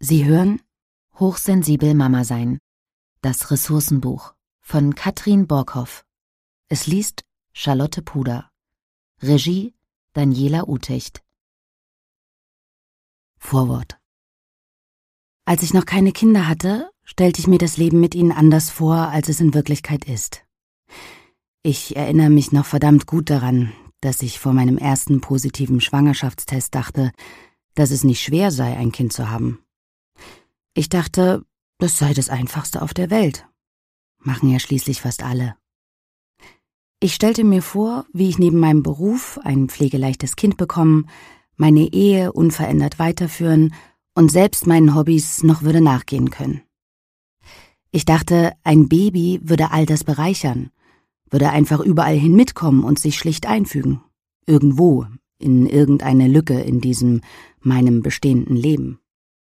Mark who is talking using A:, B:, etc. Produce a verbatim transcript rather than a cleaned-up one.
A: Sie hören Hochsensibel Mama sein. Das Ressourcenbuch von Katrin Borkhoff. Es liest Charlotte Puder. Regie Daniela Utecht. Vorwort. Als ich noch keine Kinder hatte, stellte ich mir das Leben mit ihnen anders vor, als es in Wirklichkeit ist. Ich erinnere mich noch verdammt gut daran, dass ich vor meinem ersten positiven Schwangerschaftstest dachte, dass es nicht schwer sei, ein Kind zu haben. Ich dachte, das sei das Einfachste auf der Welt. Machen ja schließlich fast alle. Ich stellte mir vor, wie ich neben meinem Beruf ein pflegeleichtes Kind bekommen, meine Ehe unverändert weiterführen und selbst meinen Hobbys noch würde nachgehen können. Ich dachte, ein Baby würde all das bereichern, würde einfach überall hin mitkommen und sich schlicht einfügen. Irgendwo, in irgendeine Lücke in diesem, meinem bestehenden Leben.